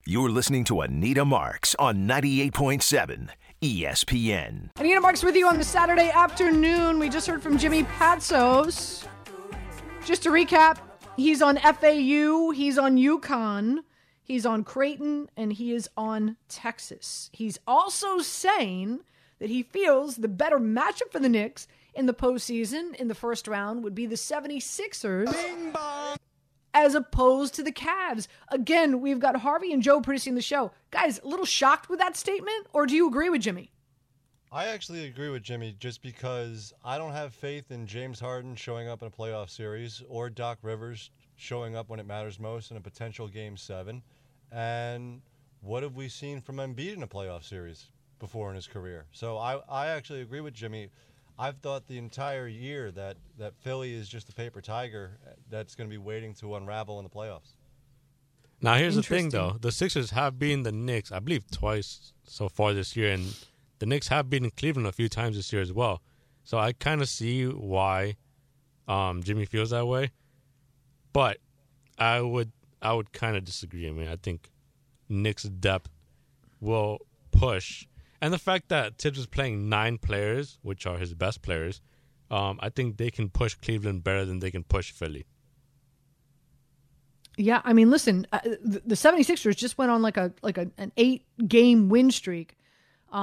You're listening to Anita Marks on 98.7 ESPN. Anita Marks with you on the Saturday afternoon. We just heard from Jimmy Patsos. Just to recap, he's on FAU, he's on UConn, he's on Creighton, and he is on Texas. He's also saying that he feels the better matchup for the Knicks in the postseason in the first round would be the 76ers. Bing bong. As opposed to the Cavs. Again, we've got Harvey and Joe producing the show. Guys, a little shocked with that statement, or do you agree with Jimmy? I actually agree with Jimmy just because I don't have faith in James Harden showing up in a playoff series or Doc Rivers showing up when it matters most in a potential Game 7. And what have we seen from Embiid in a playoff series before in his career? So I actually agree with Jimmy. I've thought the entire year that Philly is just a paper tiger that's going to be waiting to unravel in the playoffs. Now, here's the thing, though. The Sixers have beaten the Knicks, I believe, twice so far this year, and the Knicks have beaten Cleveland a few times this year as well. So I kind of see why Jimmy feels that way. But I would kind of disagree. I mean, I think Knicks' depth will push. And the fact that Tibbs is playing 9 players, which are his best players, I think they can push Cleveland better than they can push Philly. Yeah, I mean, listen, the 76ers just went on like an 8-game win streak. They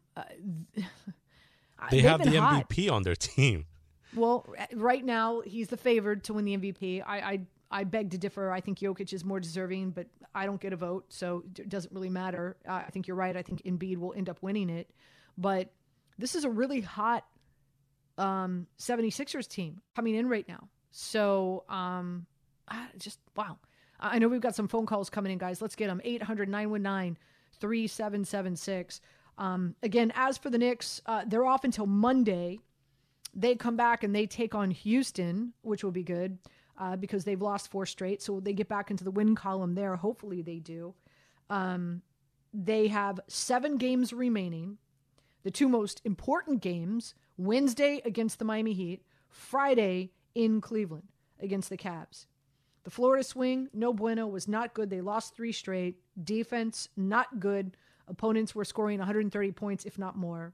have the MVP on their team. Well, right now, he's the favored to win the MVP. I beg to differ. I think Jokic is more deserving, but I don't get a vote, so it doesn't really matter. I think you're right. I think Embiid will end up winning it. But this is a really hot 76ers team coming in right now. So just, wow. I know we've got some phone calls coming in, guys. Let's get them. 800-919-3776. Again, as for the Knicks, they're off until Monday. They come back and they take on Houston, which will be good. Because they've lost 4 straight. So they get back into the win column there. Hopefully they do. They have 7 games remaining. The 2 most important games, Wednesday against the Miami Heat, Friday in Cleveland against the Cavs. The Florida Swing, no bueno, was not good. They lost 3 straight. Defense, not good. Opponents were scoring 130 points, if not more.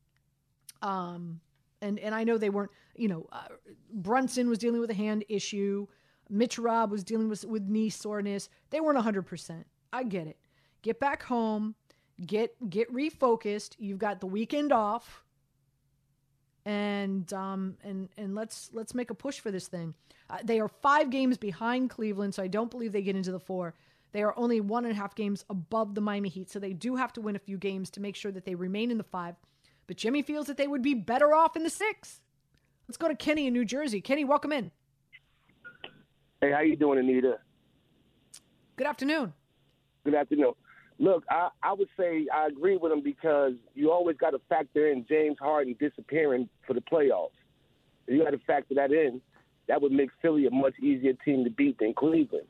And I know they weren't, Brunson was dealing with a hand issue. Mitch Robb was dealing with knee soreness. They weren't 100%. I get it. Get back home. Get refocused. You've got the weekend off. And let's make a push for this thing. They are 5 games behind Cleveland, so I don't believe they get into the 4. They are only 1.5 games above the Miami Heat, so they do have to win a few games to make sure that they remain in the 5. But Jimmy feels that they would be better off in the 6. Let's go to Kenny in New Jersey. Kenny, welcome in. Hey, how you doing, Anita? Good afternoon. Good afternoon. Look, I would say I agree with him because you always got to factor in James Harden disappearing for the playoffs. You got to factor that in. That would make Philly a much easier team to beat than Cleveland.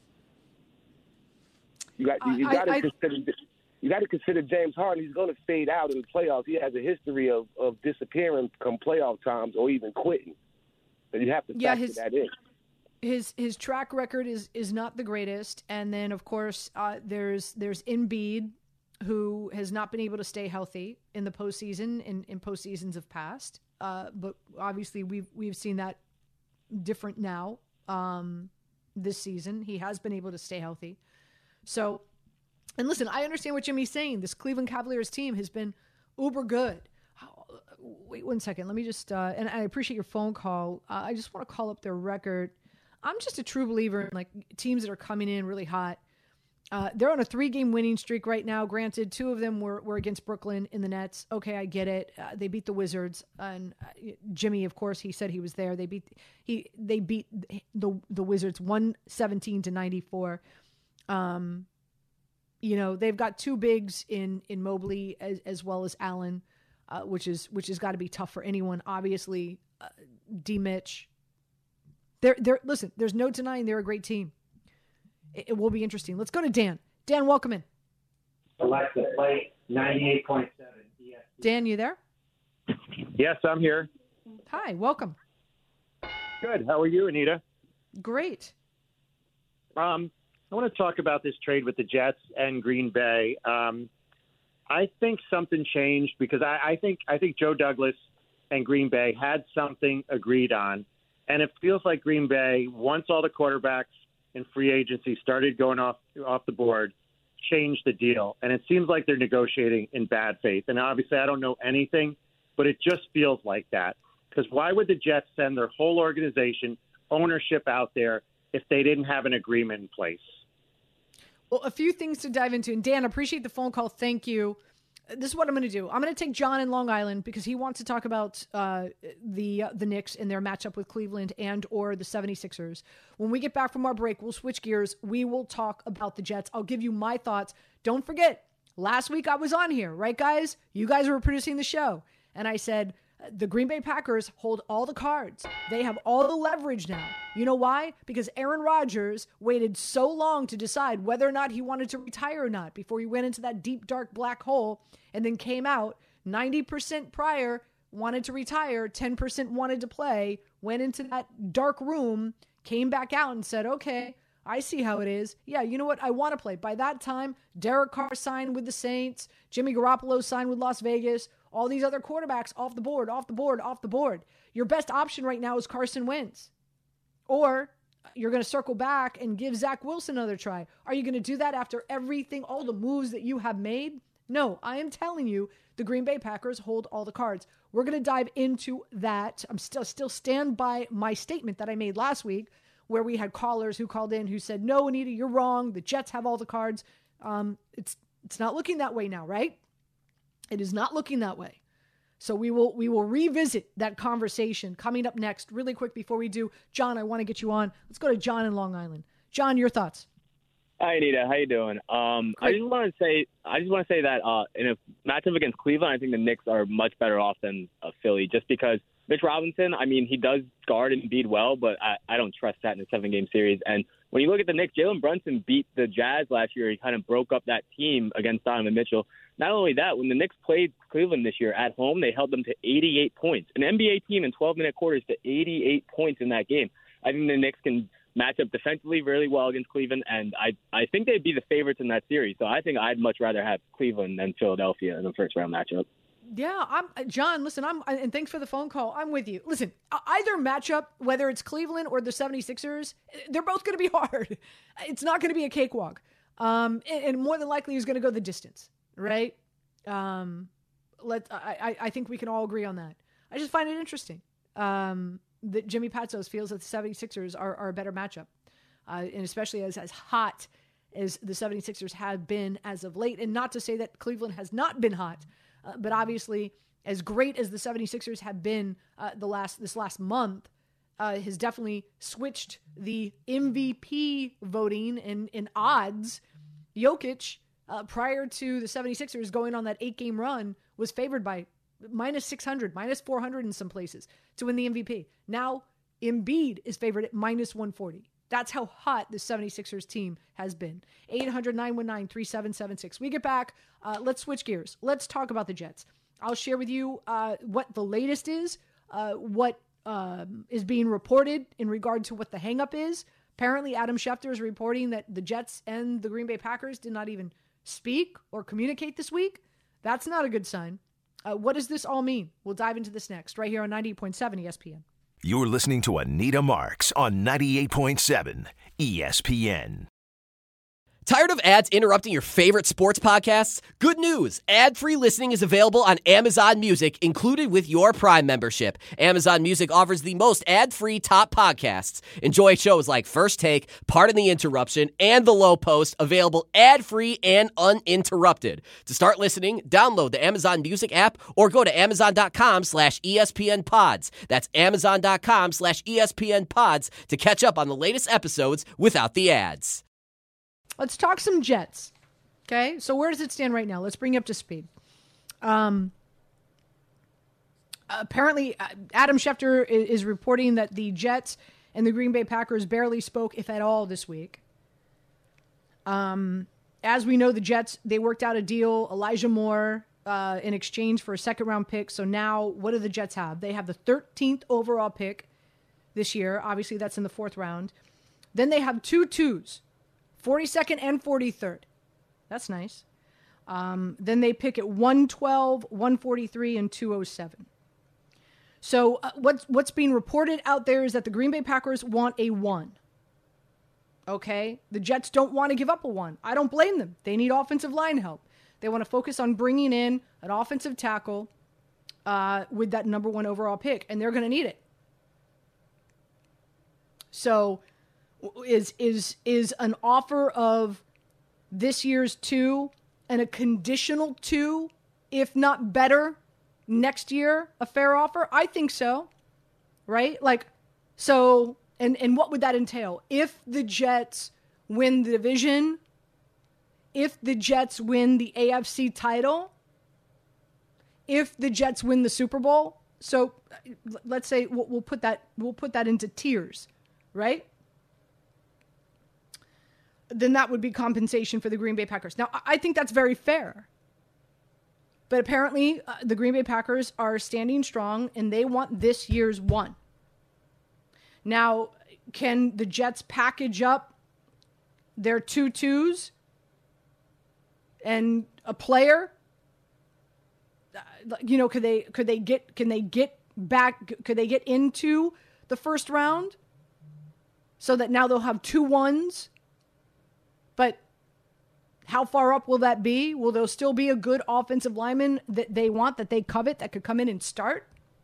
You got to consider. You got to consider James Harden. He's going to fade out in the playoffs. He has a history of disappearing come playoff times or even quitting. But you have to factor that in. His track record is not the greatest. And then, of course, there's Embiid, who has not been able to stay healthy in the postseason, in postseasons of past. But obviously, we've seen that different now this season. He has been able to stay healthy. So... And listen, I understand what Jimmy's saying. This Cleveland Cavaliers team has been uber good. Wait 1 second. Let me just, and I appreciate your phone call. I just want to call up their record. I'm just a true believer in like teams that are coming in really hot. They're on a 3-game winning streak right now. Granted, 2 of them were against Brooklyn in the Nets. Okay, I get it. They beat the Wizards, and Jimmy, of course, he said he was there. They beat the Wizards 117-94. They've got 2 bigs in Mobley as well as Allen, which has got to be tough for anyone. Obviously, D. Mitch. Listen, there's no denying they're a great team. It will be interesting. Let's go to Dan. Dan, welcome in. Alexa, play 98.7. Dan, you there? Yes, I'm here. Hi, welcome. Good. How are you, Anita? Great. I want to talk about this trade with the Jets and Green Bay. I think something changed because I think Joe Douglas and Green Bay had something agreed on, and it feels like Green Bay, once all the quarterbacks in free agency started going off the board, changed the deal. And it seems like they're negotiating in bad faith. And obviously I don't know anything, but it just feels like that. Because why would the Jets send their whole organization, ownership out there, if they didn't have an agreement in place? Well, a few things to dive into. And Dan, appreciate the phone call. Thank you. This is what I'm going to do. I'm going to take John in Long Island because he wants to talk about the Knicks and their matchup with Cleveland and or the 76ers. When we get back from our break, we'll switch gears. We will talk about the Jets. I'll give you my thoughts. Don't forget, last week I was on here, right, guys? You guys were producing the show. And I said, the Green Bay Packers hold all the cards. They have all the leverage now. You know why? Because Aaron Rodgers waited so long to decide whether or not he wanted to retire or not before he went into that deep, dark black hole and then came out 90% prior, wanted to retire, 10% wanted to play, went into that dark room, came back out and said, okay, I see how it is. Yeah, you know what? I want to play. By that time, Derek Carr signed with the Saints. Jimmy Garoppolo signed with Las Vegas. All these other quarterbacks off the board, off the board, off the board. Your best option right now is Carson Wentz. Or you're going to circle back and give Zach Wilson another try. Are you going to do that after everything, all the moves that you have made? No, I am telling you, the Green Bay Packers hold all the cards. We're going to dive into that. I'm still stand by my statement that I made last week, where we had callers who called in who said, no, Anita, you're wrong. The Jets have all the cards. It's not looking that way now, right? It is not looking that way. So we will revisit that conversation coming up next. Really quick before we do, John, I want to get you on. Let's go to John in Long Island. John, your thoughts? Hi, Anita. How you doing? I just want to say that in a matchup against Cleveland, I think the Knicks are much better off than Philly, just because Mitch Robinson, I mean, he does guard Embiid well, but I don't trust that in a 7-game series. And when you look at the Knicks, Jalen Brunson beat the Jazz last year. He kind of broke up that team against Donovan Mitchell. Not only that, when the Knicks played Cleveland this year at home, they held them to 88 points. An NBA team in 12-minute quarters to 88 points in that game. I think the Knicks can match up defensively really well against Cleveland, and I think they'd be the favorites in that series. So I think I'd much rather have Cleveland than Philadelphia in the first-round matchup. Yeah, John, listen, and thanks for the phone call. I'm with you. Listen, either matchup, whether it's Cleveland or the 76ers, they're both going to be hard. It's not going to be a cakewalk. And more than likely, he's going to go the distance, right? I think we can all agree on that. I just find it interesting that Jimmy Patsos feels that the 76ers are a better matchup, and especially as hot as the 76ers have been as of late. And not to say that Cleveland has not been hot, but obviously, as great as the 76ers have been this last month, has definitely switched the MVP voting in odds. Jokic, prior to the 76ers going on that 8-game run, was favored by minus 600, minus 400 in some places to win the MVP. Now, Embiid is favored at minus 140. That's how hot the 76ers team has been. 800-919-3776. We get back. Let's switch gears. Let's talk about the Jets. I'll share with you what the latest is, what is being reported in regard to what the hangup is. Apparently, Adam Schefter is reporting that the Jets and the Green Bay Packers did not even speak or communicate this week. That's not a good sign. What does this all mean? We'll dive into this next, right here on 98.7 ESPN. You're listening to Anita Marks on 98.7 ESPN. Tired of ads interrupting your favorite sports podcasts? Good news! Ad-free listening is available on Amazon Music, included with your Prime membership. Amazon Music offers the most ad-free top podcasts. Enjoy shows like First Take, Pardon the Interruption, and The Low Post, available ad-free and uninterrupted. To start listening, download the Amazon Music app or go to Amazon.com/ESPN Pods. That's Amazon.com/ESPN Pods to catch up on the latest episodes without the ads. Let's talk some Jets. Okay, so where does it stand right now? Let's bring you up to speed. Apparently, Adam Schefter is reporting that the Jets and the Green Bay Packers barely spoke, if at all, this week. As we know, the Jets, they worked out a deal, Elijah Moore, in exchange for a second-round pick. So now, what do the Jets have? They have the 13th overall pick this year. Obviously, that's in the 4th round. Then they have 2 twos 42nd and 43rd. That's nice. Then they pick at 112, 143, and 207. So what's being reported out there is that the Green Bay Packers want a 1. Okay? The Jets don't want to give up a 1. I don't blame them. They need offensive line help. They want to focus on bringing in an offensive tackle with that number 1 overall pick, and they're going to need it. So is an offer of this year's 2 and a conditional 2, if not better, next year, a fair offer? I think so, right? Like, so, and what would that entail? If the Jets win the division, if the Jets win the AFC title, if the Jets win the Super Bowl, so let's say we'll put that into tiers, right? Then that would be compensation for the Green Bay Packers. Now, I think that's very fair. But apparently, the Green Bay Packers are standing strong, and they want this year's 1. Now, can the Jets package up their 2 2s and a player? Could they get into the first round so that now they'll have 2 1s? But how far up will that be? Will there still be a good offensive lineman that they want, that they covet, that could come in and start?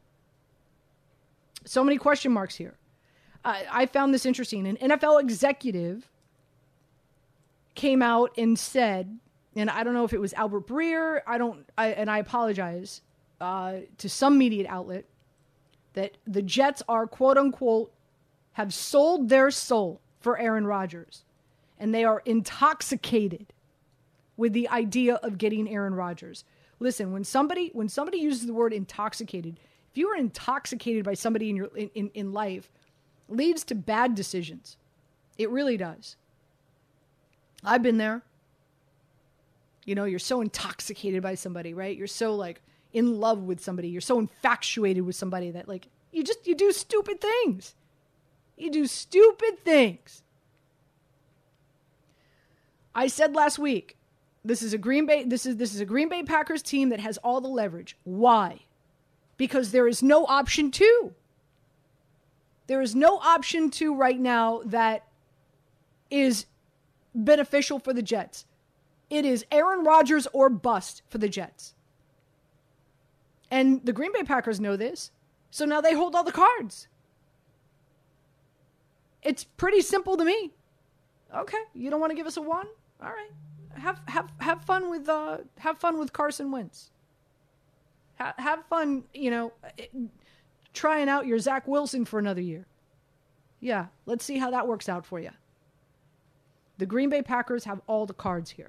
So many question marks here. I found this interesting. An NFL executive came out and said, and I don't know if it was Albert Breer, I apologize to some media outlet, that the Jets are, quote unquote, have sold their soul for Aaron Rodgers. And they are intoxicated with the idea of getting Aaron Rodgers. Listen, when somebody uses the word intoxicated, if you are intoxicated by somebody in life, it leads to bad decisions. It really does. I've been there. You're so intoxicated by somebody, right? You're so like in love with somebody. You're so infatuated with somebody that like you do stupid things. You do stupid things. I said last week, this is a Green Bay Packers team that has all the leverage. Why? Because there is no option 2. There is no option 2 right now that is beneficial for the Jets. It is Aaron Rodgers or bust for the Jets. And the Green Bay Packers know this, so now they hold all the cards. It's pretty simple to me. Okay, you don't want to give us a 1? All right, have fun with Carson Wentz. Have fun, trying out your Zach Wilson for another year. Yeah, let's see how that works out for you. The Green Bay Packers have all the cards here.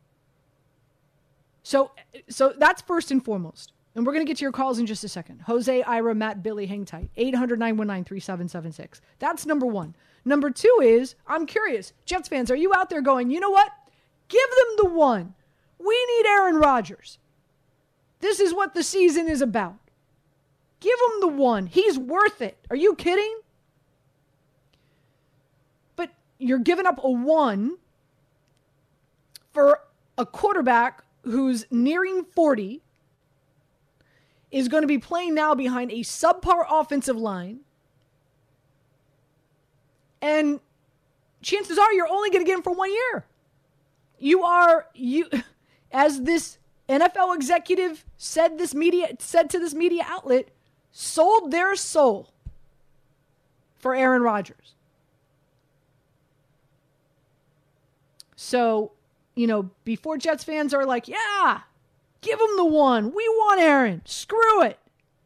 So that's first and foremost. And we're going to get to your calls in just a second. Jose, Ira, Matt, Billy, hang tight. 800-919-3776. That's number 1. Number 2 is, I'm curious, Jets fans, are you out there going, you know what? Give them the 1. We need Aaron Rodgers. This is what the season is about. Give him the 1. He's worth it. Are you kidding? But you're giving up a 1 for a quarterback who's nearing 40, is going to be playing now behind a subpar offensive line. And chances are you're only going to get him for 1 year. You, as this NFL executive said to this media outlet, sold their soul for Aaron Rodgers. So, before Jets fans are like, yeah, give him the 1. We want Aaron. Screw it.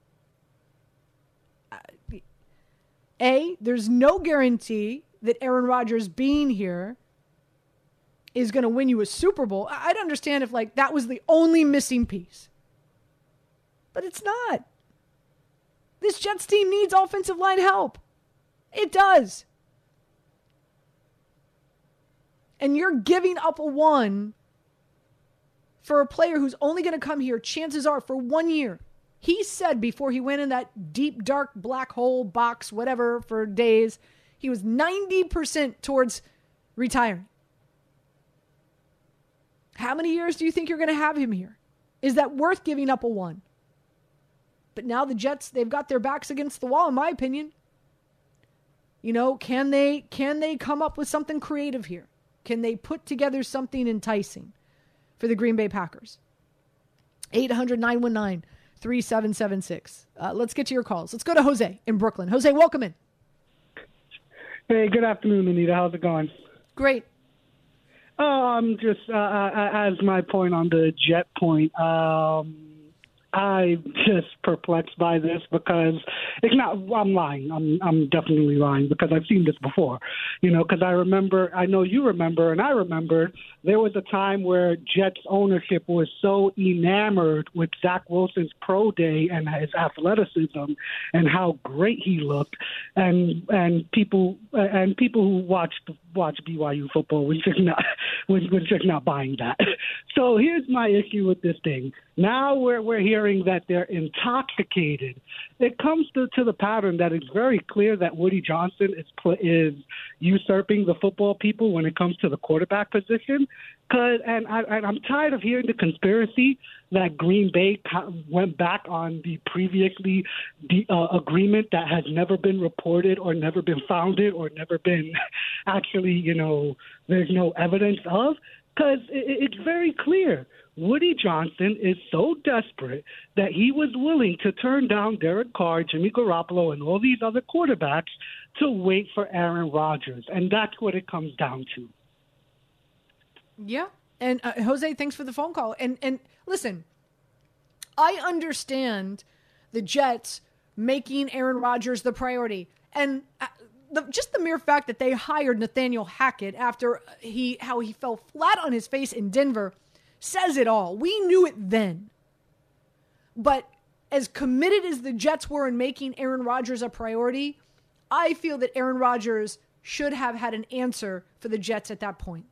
There's no guarantee that Aaron Rodgers being here is going to win you a Super Bowl. I'd understand if that was the only missing piece. But it's not. This Jets team needs offensive line help. It does. And you're giving up a 1 for a player who's only going to come here, chances are, for 1 year. He said before he went in that deep, dark, black hole box, whatever, for days, he was 90% towards retiring. How many years do you think you're going to have him here? Is that worth giving up a 1? But now the Jets, they've got their backs against the wall, in my opinion. You know, can they come up with something creative here? Can they put together something enticing for the Green Bay Packers? 800-919-3776. Let's get to your calls. Let's go to Jose in Brooklyn. Jose, welcome in. Hey, good afternoon, Anita. How's it going? Great. I'm just, as my point on the Jet point, I'm just perplexed by this because it's not. I'm lying. I'm definitely lying because I've seen this before. You know, because I know you remember, and I remember there was a time where Jets ownership was so enamored with Zach Wilson's pro day and his athleticism and how great he looked, and people who watch BYU football was just not buying that. So here's my issue with this thing. Now we're hearing that they're intoxicated. It comes to the pattern that it's very clear that Woody Johnson is usurping the football people when it comes to the quarterback position. I'm tired of hearing the conspiracy that Green Bay went back on the previously agreement that has never been reported or never been founded or never been actually, there's no evidence of. Because it's very clear. Woody Johnson is so desperate that he was willing to turn down Derek Carr, Jimmy Garoppolo, and all these other quarterbacks to wait for Aaron Rodgers. And that's what it comes down to. Yeah. And Jose, thanks for the phone call. And listen, I understand the Jets making Aaron Rodgers the priority. And just the mere fact that they hired Nathaniel Hackett after how he fell flat on his face in Denver says it all. We knew it then. But as committed as the Jets were in making Aaron Rodgers a priority, I feel that Aaron Rodgers should have had an answer for the Jets at that point.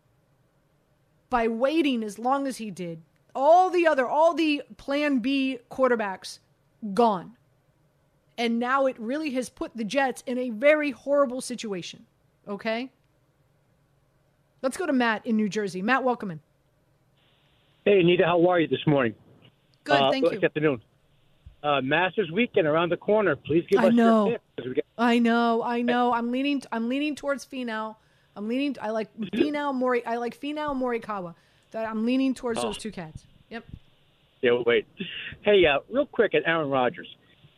By waiting as long as he did, all the plan B quarterbacks gone. And now it really has put the Jets in a very horrible situation. Okay? Let's go to Matt in New Jersey. Matt, welcome in. Hey, Anita, how are you this morning? Good, thank you. Good afternoon. Masters weekend around the corner. Please give us your pick. I know. I'm leaning towards Finau. I like Finau Morikawa. I'm leaning towards those two cats. Yep. Yeah, wait. Hey, real quick at Aaron Rodgers.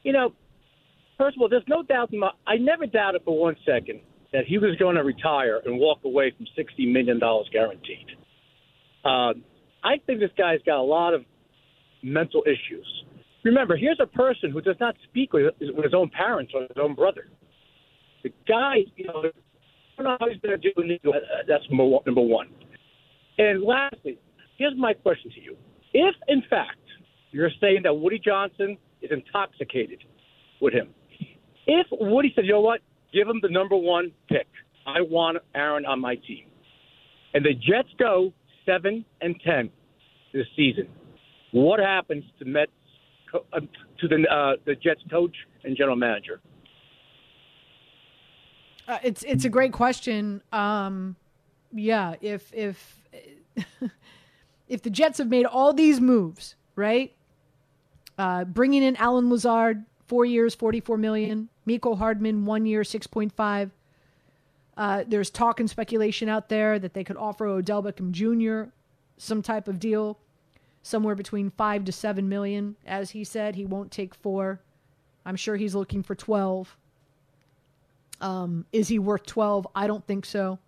First of all, there's no doubt I never doubted for 1 second that he was going to retire and walk away from $60 million guaranteed. I think this guy's got a lot of mental issues. Remember, here's a person who does not speak with his own parents or his own brother. The guy, I don't know how he's going to do it. That's number one. And lastly, here's my question to you. If, in fact, you're saying that Woody Johnson is intoxicated with him, if Woody said, you know what, give him the number 1 pick. I want Aaron on my team. And the Jets go 7-10 this season. What happens to the Jets coach and general manager? It's a great question. Yeah, if if the Jets have made all these moves, right? Bringing in Alan Lazard, 4 years, $44 million. Mecole Hardman, 1 year, $6.5. There's talk and speculation out there that they could offer Odell Beckham Jr. some type of deal, somewhere between $5 to $7 million. As he said, he won't take 4. I'm sure he's looking for 12. Is he worth 12? I don't think so.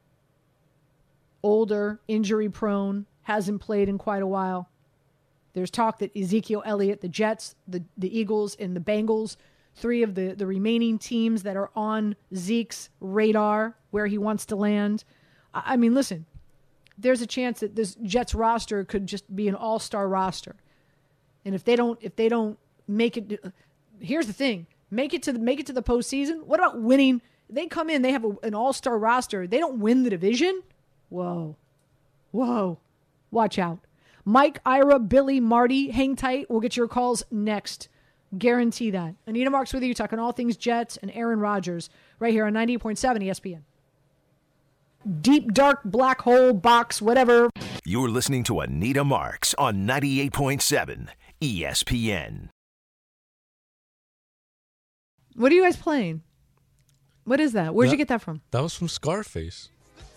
Older, injury prone, hasn't played in quite a while. There's talk that Ezekiel Elliott, the Jets, the Eagles, and the Bengals, 3 of the remaining teams that are on Zeke's radar where he wants to land. I mean, listen, there's a chance that this Jets roster could just be an all-star roster. And if they don't make it, here's the thing: make it to the postseason. What about winning? They come in, they have an all-star roster. They don't win the division. Whoa, watch out. Mike, Ira, Billy, Marty, hang tight. We'll get your calls next. Guarantee that. Anita Marks with you, talking all things Jets and Aaron Rodgers right here on 98.7 ESPN. deep, dark, black hole, box, whatever. You're listening to Anita Marks on 98.7 ESPN. What are you guys playing? What is that? Where'd you get that from? That was from Scarface.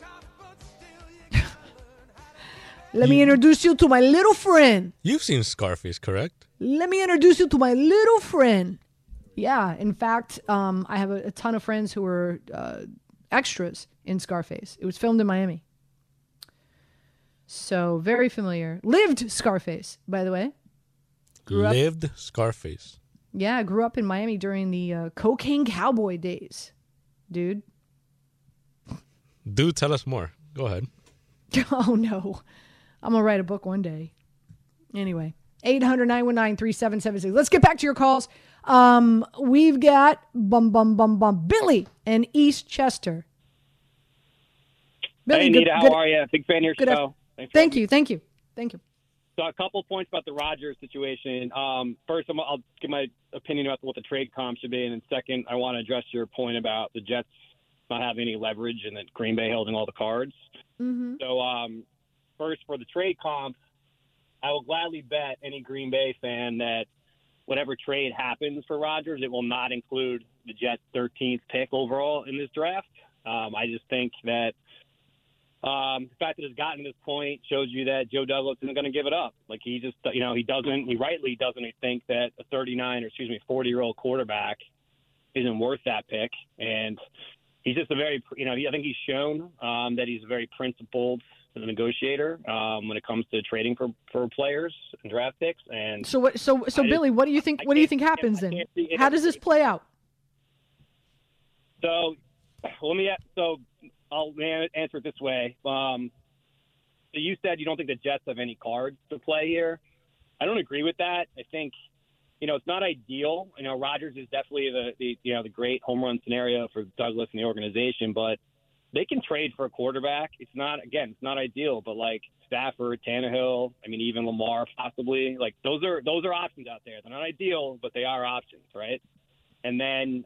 Let me introduce you to my little friend. You've seen Scarface, correct? Let me introduce you to my little friend. Yeah, in fact, I have a ton of friends who were extras in Scarface. It was filmed in Miami. So, very familiar. Lived Scarface, by the way. Lived Scarface. Yeah, I grew up in Miami during the cocaine cowboy days, dude. Do tell us more. Go ahead. Oh, no. I'm going to write a book one day. Anyway, 800-919-3776. Let's get back to your calls. We've got Billy in East Chester. Billy, hey, Anita, how are you? Big fan of your show. Thank you. So a couple points about the Rodgers situation. First, I'll give my opinion about what the trade comp should be, and then second, I want to address your point about the Jets not having any leverage and that Green Bay holding all the cards. Mm-hmm. So first, for the trade comp, I will gladly bet any Green Bay fan that whatever trade happens for Rodgers, it will not include the Jets' 13th pick overall in this draft. I just think that the fact that it's gotten to this point shows you that Joe Douglas isn't going to give it up. Like he rightly doesn't think that a 40-year-old quarterback isn't worth that pick. And he's just I think he's shown that he's a very principled negotiator when it comes to trading for players and draft picks. And so Billy, what do you think? What do you think happens then? How does this play out? So I'll answer it this way. So you said you don't think the Jets have any cards to play here. I don't agree with that. I think, it's not ideal. Rodgers is definitely the great home run scenario for Douglas and the organization, but they can trade for a quarterback. It's not ideal, but like Stafford, Tannehill, even Lamar possibly. Like those are options out there. They're not ideal, but they are options, right? And then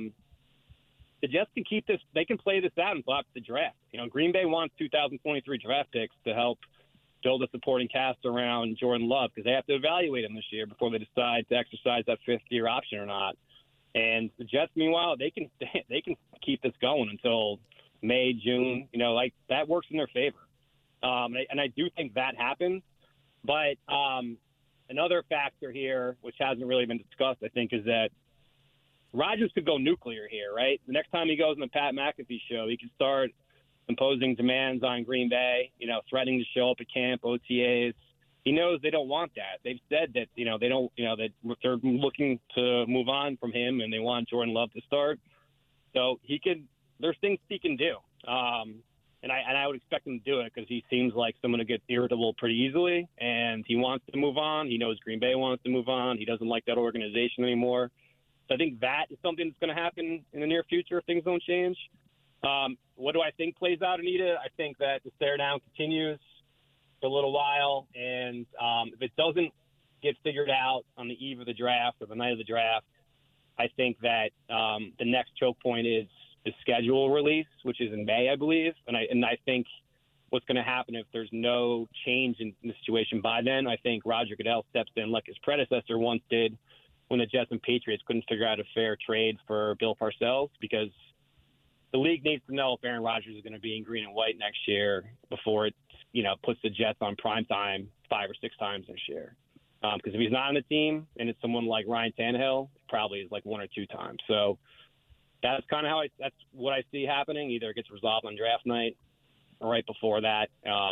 the Jets can keep this. They can play this out until after the draft. Green Bay wants 2023 draft picks to help build a supporting cast around Jordan Love because they have to evaluate him this year before they decide to exercise that fifth-year option or not. And the Jets, meanwhile, they can keep this going until May, June. That works in their favor. And I do think that happens. But another factor here, which hasn't really been discussed, I think, is that Rodgers could go nuclear here, right? The next time he goes on the Pat McAfee show, he could start imposing demands on Green Bay, threatening to show up at camp, OTAs. He knows they don't want that. They've said that, they don't, that they're looking to move on from him and they want Jordan Love to start. So there's things he can do. And I would expect him to do it because he seems like someone who gets irritable pretty easily and he wants to move on. He knows Green Bay wants to move on. He doesn't like that organization anymore. So I think that is something that's going to happen in the near future if things don't change. What do I think plays out, Anita? I think that the stare down continues for a little while. And if it doesn't get figured out on the eve of the draft or the night of the draft, I think that the next choke point is the schedule release, which is in May, I believe. And I think what's going to happen if there's no change in the situation by then, I think Roger Goodell steps in like his predecessor once did when the Jets and Patriots couldn't figure out a fair trade for Bill Parcells, because the league needs to know if Aaron Rodgers is going to be in green and white next year before it, puts the Jets on prime time 5 or 6 times this year. Because if he's not on the team and it's someone like Ryan Tannehill, it probably is like 1 or 2 times. So that's kind of that's what I see happening. Either it gets resolved on draft night or right before that,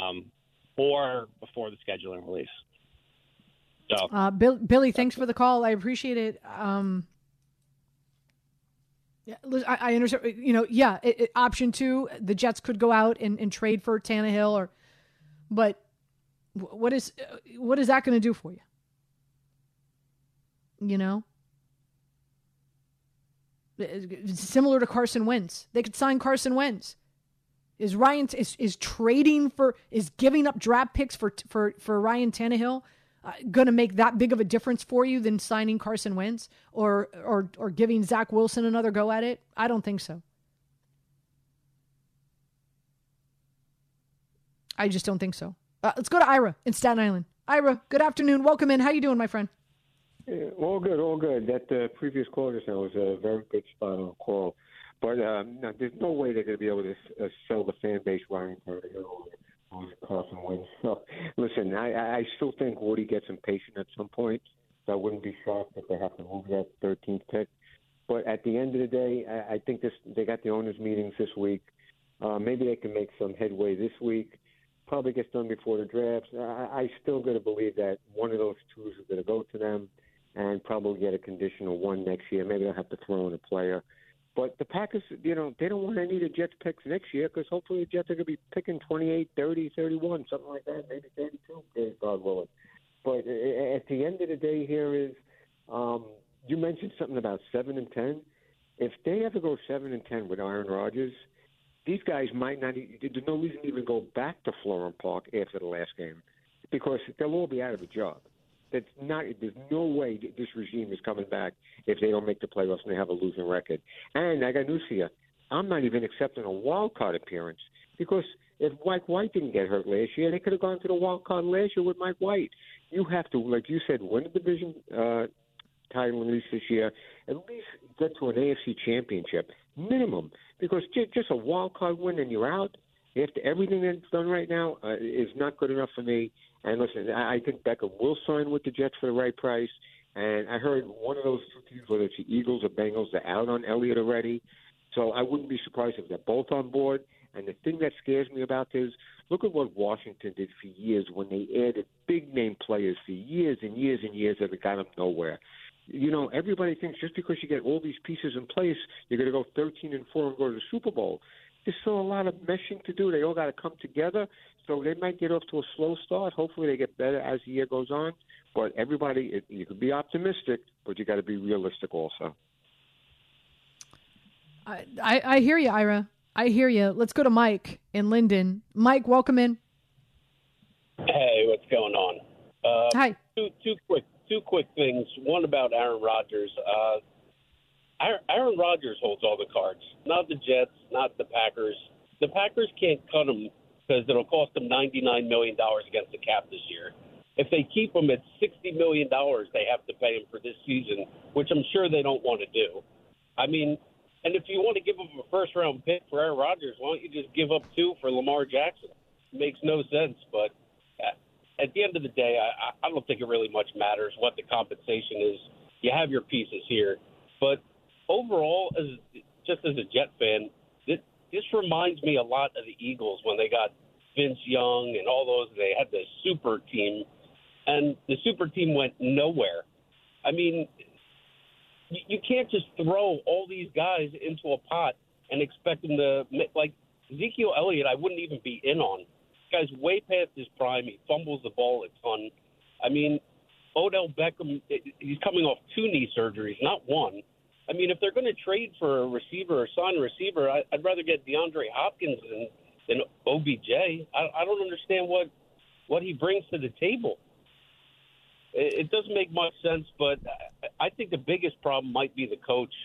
or before the scheduling release. So, Billy, thanks for the call. I appreciate it. Yeah, I understand. Option 2, the Jets could go out and trade for Tannehill, but what is that going to do for you? It's similar to Carson Wentz. They could sign Carson Wentz. Is giving up draft picks for Ryan Tannehill going to make that big of a difference for you than signing Carson Wentz or giving Zach Wilson another go at it? I don't think so. I just don't think so. Let's go to Ira in Staten Island. Ira, good afternoon. Welcome in. How you doing, my friend? Yeah, all good, all good. That previous call just now was a very good spot on call. But no, there's no way they're going to be able to sell the fan base Ryan Tannehill or Carson Wentz. So, listen, I still think Woody gets impatient at some point. So I wouldn't be shocked if they have to move that 13th pick. But at the end of the day, I think they got the owners' meetings this week. Maybe they can make some headway this week. Probably gets done before the draft. I still going to believe that one of those two is going to go to them and probably get a conditional one next year. Maybe they'll have to throw in a player. But the Packers, they don't want any of the Jets picks next year because hopefully the Jets are going to be picking 28, 30, 31, something like that, maybe 32, God willing. But at the end of the day here is you mentioned something about 7 and 10. If they ever go 7 and 10 with Aaron Rodgers, these guys might not. There's no reason to even go back to Florham Park after the last game because they'll all be out of a job. There's no way this regime is coming back if they don't make the playoffs and they have a losing record. And I got news for you. I'm not even accepting a wild card appearance because if Mike White didn't get hurt last year, they could have gone to the wild card last year with Mike White. You have to, like you said, win the division title at least this year, at least get to an AFC championship minimum, because just a wild card win and you're out after everything that's done right now is not good enough for me. And listen, I think Beckham will sign with the Jets for the right price. And I heard one of those two teams, whether it's the Eagles or Bengals, they're out on Elliott already. So I wouldn't be surprised if they're both on board. And the thing that scares me about this, look at what Washington did for years when they added big-name players for years and years and years that got them nowhere. You know, everybody thinks just because you get all these pieces in place, you're going to go 13-4 and go to the Super Bowl. There's still a lot of meshing to do. They all got to come together. So they might get off to a slow start. Hopefully they get better as the year goes on. But everybody, you can be optimistic, but you got to be realistic also. I hear you, Ira. I hear you. Let's go to Mike in Linden. Mike, welcome in. Hey, what's going on? Hi. Two quick things. One about Aaron Rodgers. Aaron Rodgers holds all the cards, not the Jets, not the Packers. The Packers can't cut him because it'll cost them $99 million against the cap this year. If they keep him at $60 million, they have to pay him for this season, which I'm sure they don't want to do. I mean, and if you want to give him a first-round pick for Aaron Rodgers, why don't you just give up 2 for Lamar Jackson? It makes no sense, but at the end of the day, I don't think it really much matters what the compensation is. You have your pieces here. But overall, just as a Jet fan, this reminds me a lot of the Eagles when they got Vince Young and all those. They had the super team, and the super team went nowhere. I mean, you can't just throw all these guys into a pot and expect them to – like Ezekiel Elliott, I wouldn't even be in on. This guy's way past his prime. He fumbles the ball a ton. I mean, Odell Beckham, he's coming off 2 knee surgeries, not 1. I mean, if they're going to trade for a receiver or sign a receiver, I'd rather get DeAndre Hopkins than OBJ. I don't understand what he brings to the table. It doesn't make much sense, but I think the biggest problem might be the coach.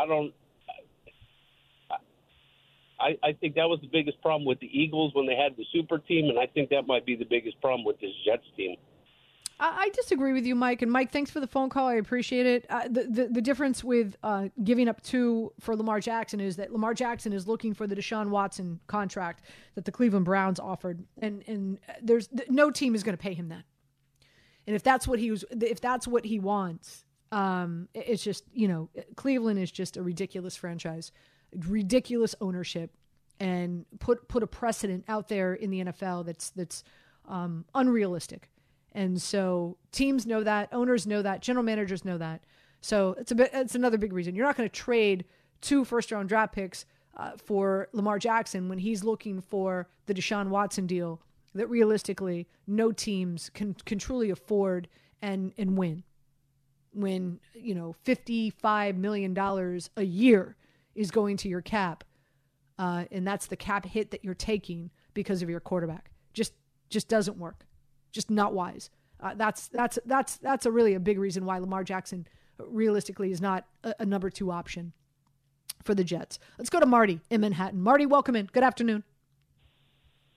I think that was the biggest problem with the Eagles when they had the super team, and I think that might be the biggest problem with this Jets team. I disagree with you, Mike. And Mike, thanks for the phone call. I appreciate it. The difference with giving up 2 for Lamar Jackson is that Lamar Jackson is looking for the Deshaun Watson contract that the Cleveland Browns offered, and there's no team is going to pay him that. And if that's what he wants, it's just, Cleveland is just a ridiculous franchise, ridiculous ownership, and put a precedent out there in the NFL that's unrealistic. And so teams know that, owners know that, general managers know that. So it's another big reason. You're not going to trade 2 first-round draft picks for Lamar Jackson when he's looking for the Deshaun Watson deal that realistically no teams can truly afford and win. When, $55 million a year is going to your cap, and that's the cap hit that you're taking because of your quarterback. Just doesn't work. Just not wise. That's really a big reason why Lamar Jackson realistically is not a number 2 option for the Jets. Let's go to Marty in Manhattan. Marty, welcome in. Good afternoon.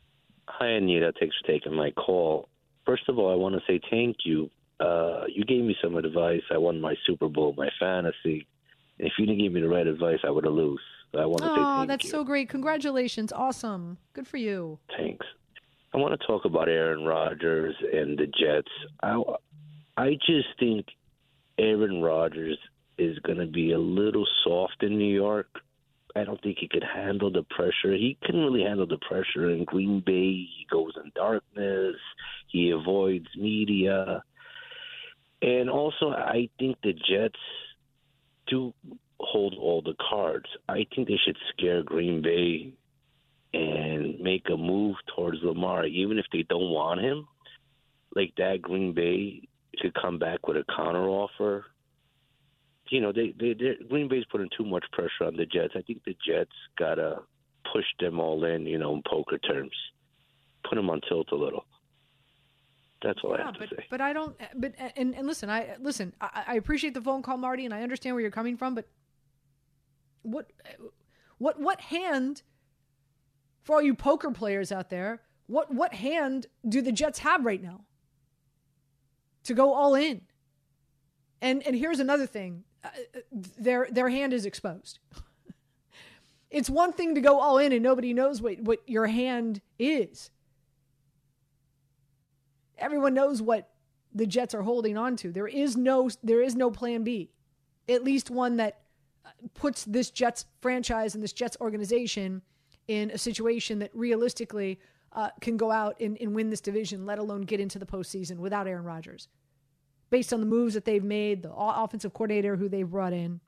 Hi, Anita. Thanks for taking my call. First of all, I want to say thank you. You gave me some advice. I won my Super Bowl, my fantasy. And if you didn't give me the right advice, I would have lost. So I want to say thank you. Oh, that's so great. Congratulations. Awesome. Good for you. Thanks. I want to talk about Aaron Rodgers and the Jets. I just think Aaron Rodgers is going to be a little soft in New York. I don't think he could handle the pressure. He couldn't really handle the pressure in Green Bay. He goes in darkness. He avoids media. And also, I think the Jets do hold all the cards. I think they should scare Green Bay and make a move towards Lamar, even if they don't want him. Like that, Green Bay could come back with a counteroffer. You know, Green Bay's putting too much pressure on the Jets. I think the Jets got to push them all in, in poker terms. Put them on tilt a little. That's all I have to say. But I don't. But and listen, I appreciate the phone call, Marty, and I understand where you're coming from. But what hand, for all you poker players out there, what hand do the Jets have right now to go all in? And here's another thing, their hand is exposed. It's one thing to go all in and nobody knows what your hand is. Everyone knows what the Jets are holding on to. There is no plan B, at least one that puts this Jets franchise and this Jets organization in a situation that realistically can go out and win this division, let alone get into the postseason without Aaron Rodgers, based on the moves that they've made, the offensive coordinator who they've brought in.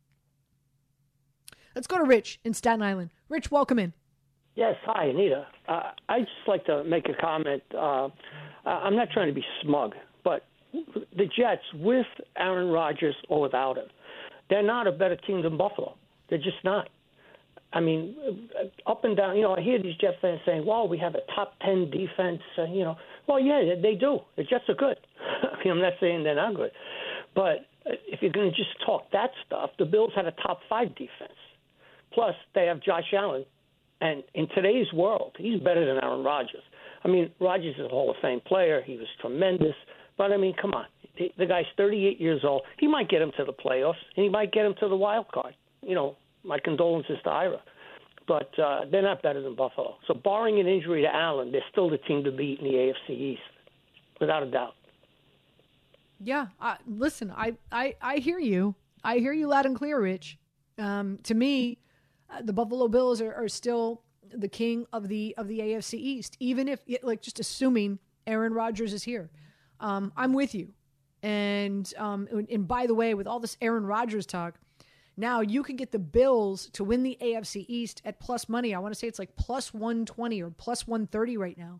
Let's go to Rich in Staten Island. Rich, welcome in. Yes, hi, Anita. I'd just like to make a comment. I'm not trying to be smug, but the Jets, with Aaron Rodgers or without him, they're not a better team than Buffalo. They're just not. I mean, up and down, I hear these Jet fans saying, well, we have a top 10 defense, Well, yeah, they do. The Jets are good. I'm not saying they're not good. But if you're going to just talk that stuff, the Bills had a top 5 defense. Plus, they have Josh Allen. And in today's world, he's better than Aaron Rodgers. I mean, Rodgers is a Hall of Fame player. He was tremendous. But, I mean, come on. The guy's 38 years old. He might get him to the playoffs, and he might get him to the wild card. My condolences to Ira. But they're not better than Buffalo. So barring an injury to Allen, they're still the team to beat in the AFC East, without a doubt. Yeah, listen, I hear you. I hear you loud and clear, Rich. To me, the Buffalo Bills are still the king of the AFC East, even if, just assuming Aaron Rodgers is here. I'm with you. And by the way, with all this Aaron Rodgers talk, now you can get the Bills to win the AFC East at plus money. I want to say it's like plus 120 or plus 130 right now.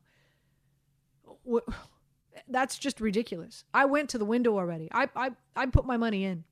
That's just ridiculous. I went to the window already. I put my money in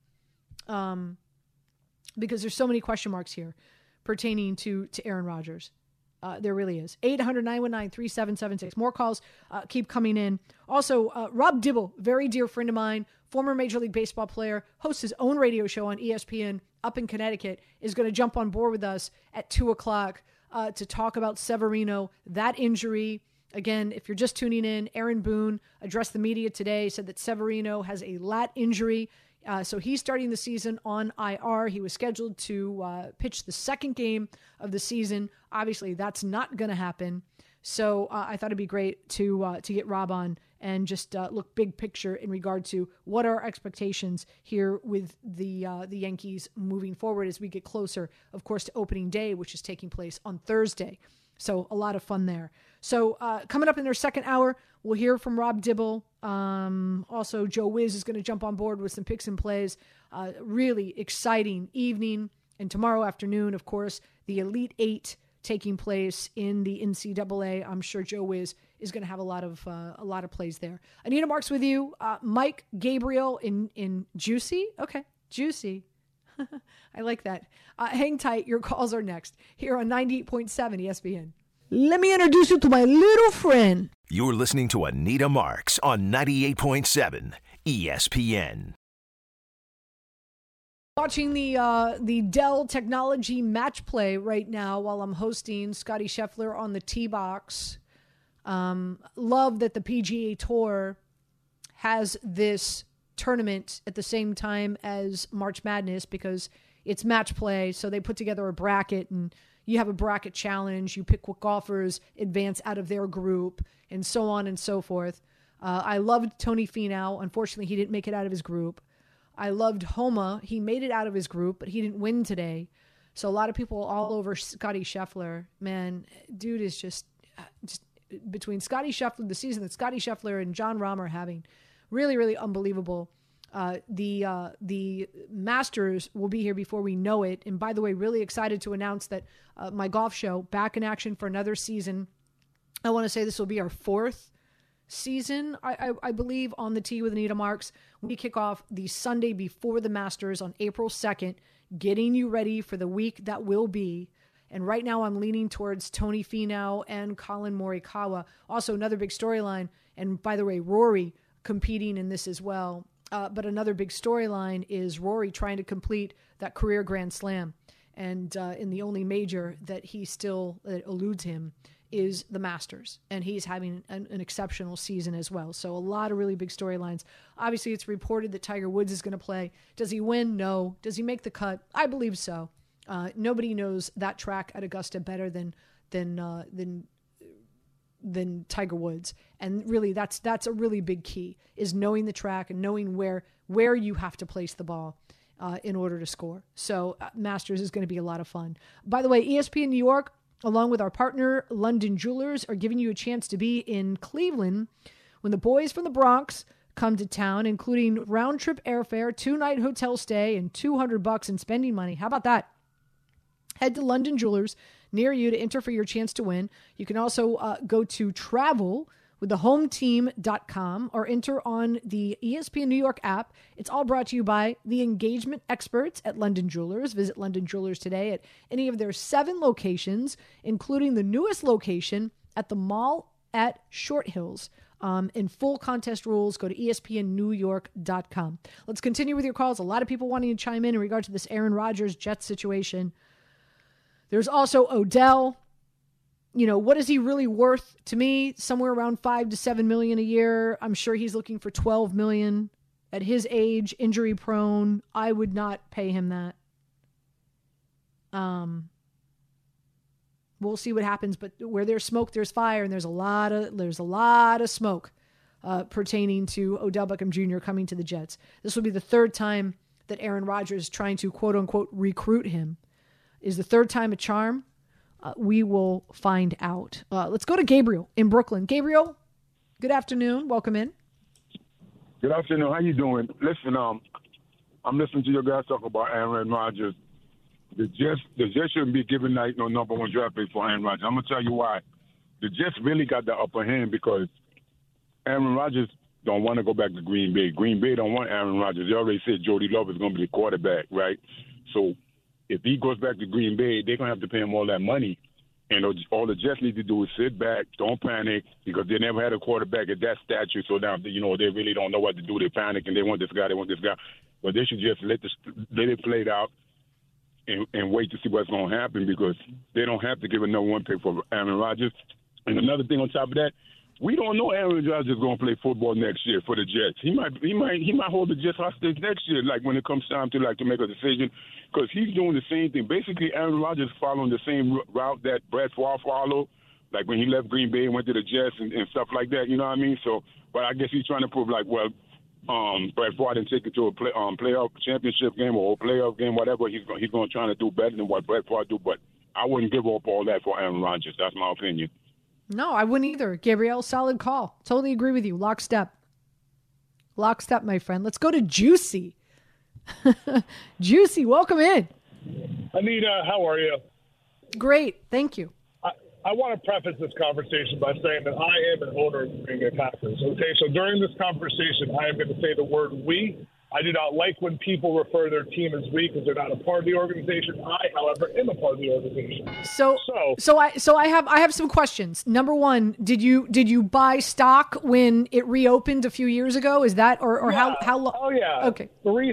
because there's so many question marks here pertaining to Aaron Rodgers. There really is. 800-919-3776. More calls keep coming in. Also, Rob Dibble, very dear friend of mine, former Major League Baseball player, hosts his own radio show on ESPN up in Connecticut, is going to jump on board with us at 2 o'clock to talk about Severino, that injury. Again, if you're just tuning in, Aaron Boone addressed the media today, said that Severino has a lat injury. So he's starting the season on IR. He was scheduled to pitch the second game of the season. Obviously, that's not going to happen. So I thought it'd be great to get Rob on and just look big picture in regard to what are our expectations here with the Yankees moving forward as we get closer, of course, to opening day, which is taking place on Thursday. So a lot of fun there. So coming up in their second hour, we'll hear from Rob Dibble. Also, Joe Wiz is going to jump on board with some picks and plays. Really exciting evening. And tomorrow afternoon, of course, the Elite Eight taking place in the NCAA. I'm sure Joe Wiz is going to have a lot of plays there. Anita Marks with you. Mike Gabriel in Juicy. Okay, Juicy. I like that. Hang tight. Your calls are next here on 98.7 ESPN. Let me introduce you to my little friend. You're listening to Anita Marks on 98.7 ESPN. Watching the Dell Technology match play right now while I'm hosting Scotty Scheffler on the tee box. Love that the PGA Tour has this tournament at the same time as March Madness because it's match play. So they put together a bracket and you have a bracket challenge. You pick what golfers advance out of their group and so on and so forth. I loved Tony Finau. Unfortunately, he didn't make it out of his group. I loved Homa. He made it out of his group, but he didn't win today. So a lot of people all over Scotty Scheffler. Man, dude is just between Scotty Scheffler, the season that Scotty Scheffler and Jon Rahm are having, really, really unbelievable. The Masters will be here before we know it. And by the way, really excited to announce that my golf show back in action for another season. I want to say this will be our 4th season, I believe, on the Tee with Anita Marks. We kick off the Sunday before the Masters on April 2nd, getting you ready for the week that will be. And right now I'm leaning towards Tony Finau and Colin Morikawa. Also another big storyline. And by the way, Rory competing in this as well. But another big storyline is Rory trying to complete that career Grand Slam. And in the only major that he still eludes him is the Masters. And he's having an exceptional season as well. So a lot of really big storylines. Obviously, it's reported that Tiger Woods is going to play. Does he win? No. Does he make the cut? I believe so. Nobody knows that track at Augusta better than Tiger Woods. And really, that's a really big key, is knowing the track and knowing where you have to place the ball in order to score. So Masters is going to be a lot of fun. By the way, ESPN New York, along with our partner London Jewelers, are giving you a chance to be in Cleveland when the boys from the Bronx come to town, including round-trip airfare, 2-night hotel stay, and $200 in spending money. How about that? Head to London Jewelers near you to enter for your chance to win. You can also go to travel with thehometeam.com or enter on the ESPN New York app. It's all brought to you by the engagement experts at London Jewelers. Visit London Jewelers today at any of their 7 locations, including the newest location at the mall at Short Hills. In full contest rules, go to ESPNNewYork.com. Let's continue with your calls. A lot of people wanting to chime in regard to this Aaron Rodgers Jets situation. There's also Odell. You know, what is he really worth? To me, somewhere around $5 to $7 million a year. I'm sure he's looking for $12 million. At his age, injury prone, I would not pay him that. We'll see what happens, but where there's smoke, there's fire, and there's a lot of smoke pertaining to Odell Beckham Jr. coming to the Jets. This will be the 3rd time that Aaron Rodgers is trying to quote unquote recruit him. Is the 3rd time a charm? We will find out. Let's go to Gabriel in Brooklyn. Gabriel, good afternoon. Welcome in. Good afternoon. How you doing? Listen, I'm listening to your guys talk about Aaron Rodgers. The Jets shouldn't be giving out no number 1 draft pick for Aaron Rodgers. I'm going to tell you why. The Jets really got the upper hand because Aaron Rodgers don't want to go back to Green Bay. Green Bay don't want Aaron Rodgers. They already said Jordy Love is going to be the quarterback, right? So if he goes back to Green Bay, they're going to have to pay him all that money. And all the Jets need to do is sit back, don't panic, because they never had a quarterback at that stature. So now, they really don't know what to do. They panic, and they want this guy. But they should just let it play out and wait to see what's going to happen, because they don't have to give a number 1 pick for Aaron Rodgers. And another thing on top of that, we don't know Aaron Rodgers is going to play football next year for the Jets. He might hold the Jets hostage next year, like when it comes time to make a decision, because he's doing the same thing. Basically, Aaron Rodgers following the same route that Brett Favre followed, like when he left Green Bay and went to the Jets and stuff like that. You know what I mean? So, but I guess he's trying to prove Brett Favre didn't take it to a playoff championship game or a playoff game, whatever. He's going to try to do better than what Brett Favre do. But I wouldn't give up all that for Aaron Rodgers. That's my opinion. No, I wouldn't either. Gabrielle, solid call. Totally agree with you. Lockstep. Lockstep, my friend. Let's go to Juicy. Juicy, welcome in. Anita, how are you? Great. Thank you. I want to preface this conversation by saying that I am an owner of the Green Bay Packers. Okay, so during this conversation, I am going to say the word we. I do not like when people refer to their team as we because they're not a part of the organization. I, however, am a part of the organization. So I have some questions. Number one, did you buy stock when it reopened a few years ago? Is that or yeah. how long? Oh yeah. Okay.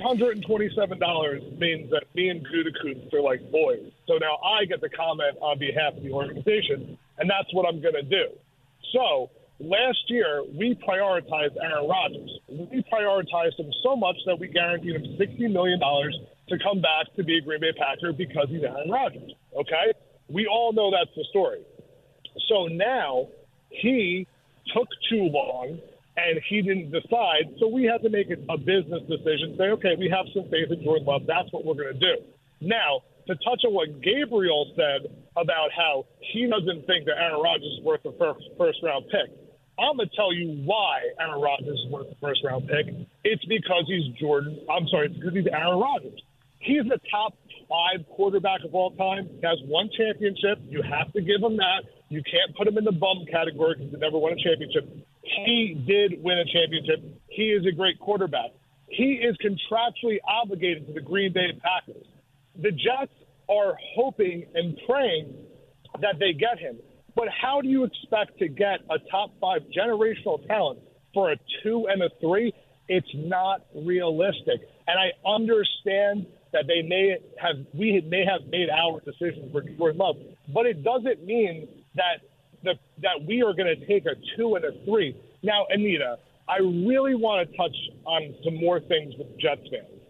$327 means that me and Gutekunst are like boys. So now I get to comment on behalf of the organization, and that's what I'm going to do. So last year, we prioritized Aaron Rodgers. We prioritized him so much that we guaranteed him $60 million to come back to be a Green Bay Packer because he's Aaron Rodgers, okay? We all know that's the story. So now he took too long and he didn't decide, so we had to make a business decision, say, okay, we have some faith in Jordan Love. That's what we're going to do. Now, to touch on what Gabriel said about how he doesn't think that Aaron Rodgers is worth a first-round pick, I'm going to tell you why Aaron Rodgers is worth a first-round pick. It's because he's it's because he's Aaron Rodgers. He's the top 5 quarterback of all time. He has 1 championship. You have to give him that. You can't put him in the bum category because he never won a championship. He did win a championship. He is a great quarterback. He is contractually obligated to the Green Bay Packers. The Jets are hoping and praying that they get him. But how do you expect to get a top 5 generational talent for a 2 and a 3? It's not realistic. And I understand that we may have made our decision for Jordan Love, but it doesn't mean that we are going to take a 2 and a 3. Now, Anita, I really want to touch on some more things with Jets fans.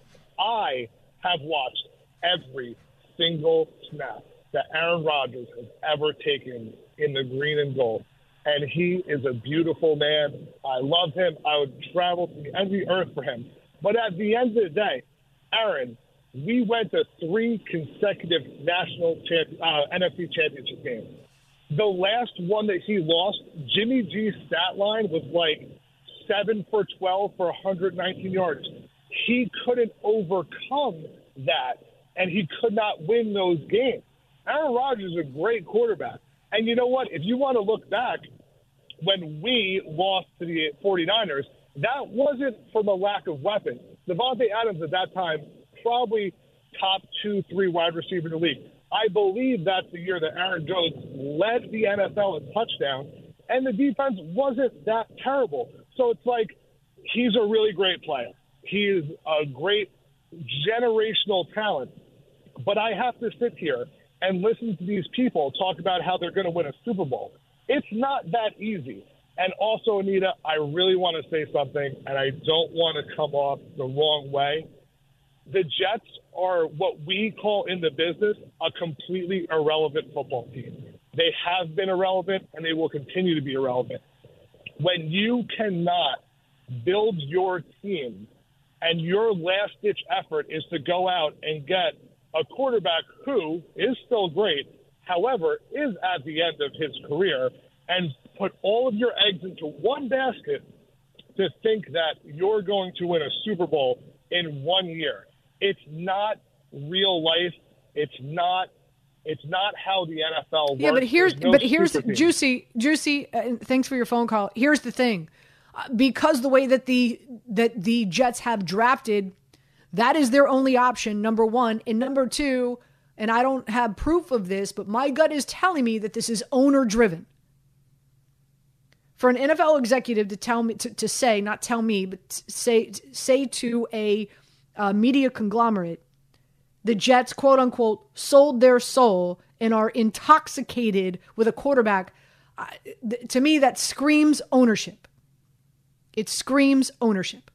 I have watched every single snap that Aaron Rodgers has ever taken in the green and gold. And he is a beautiful man. I love him. I would travel to the end of the earth for him. But at the end of the day, Aaron, we went to 3 consecutive NFC championship games. The last one that he lost, Jimmy G's stat line was like 7 for 12 for 119 yards. He couldn't overcome that, and he could not win those games. Aaron Rodgers is a great quarterback. And you know what? If you want to look back, when we lost to the 49ers, that wasn't from a lack of weapons. Devontae Adams at that time, probably top 2-3 wide receiver in the league. I believe that's the year that Aaron Jones led the NFL in touchdowns, and the defense wasn't that terrible. So it's like he's a really great player. He is a great generational talent. But I have to sit here and listen to these people talk about how they're going to win a Super Bowl. It's not that easy. And also, Anita, I really want to say something, and I don't want to come off the wrong way. The Jets are what we call in the business a completely irrelevant football team. They have been irrelevant, and they will continue to be irrelevant. When you cannot build your team and your last-ditch effort is to go out and get a quarterback who is still great, however, is at the end of his career, and put all of your eggs into one basket to think that you're going to win a Super Bowl in 1 year. It's not real life. It's not how the NFL works. Yeah, but here's Juicy. Thanks for your phone call. Here's the thing, because the way that the Jets have drafted, that is their only option. Number one, and number two, and I don't have proof of this, but my gut is telling me that this is owner driven. For an NFL executive to tell me to say, not tell me, but say to a media conglomerate, the Jets, quote unquote, sold their soul and are intoxicated with a quarterback. To me, that screams ownership. It screams ownership.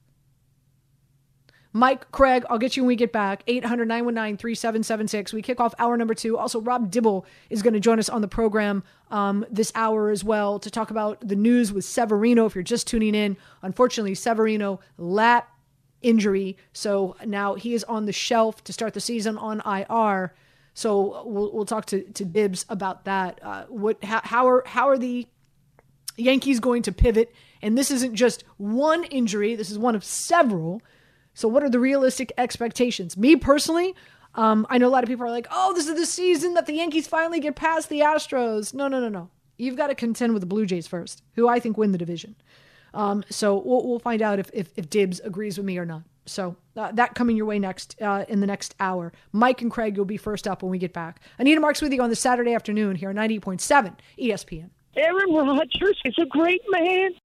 Mike, Craig, I'll get you when we get back. 800-919-3776. We kick off hour number 2. Also, Rob Dibble is going to join us on the program this hour as well to talk about the news with Severino. If you're just tuning in, unfortunately, Severino lat injury. So now he is on the shelf to start the season on IR. So we'll talk to Dibs about that. How are the Yankees going to pivot? And this isn't just one injury. This is one of several. So what are the realistic expectations? Me personally, I know a lot of people are like, oh, this is the season that the Yankees finally get past the Astros. No. You've got to contend with the Blue Jays first, who I think win the division. So we'll find out if Dibs agrees with me or not. So that coming your way next in the next hour. Mike and Craig, you'll be first up when we get back. Anita Marks with you on the Saturday afternoon here on 98.7 ESPN. Aaron Rodgers is a great man.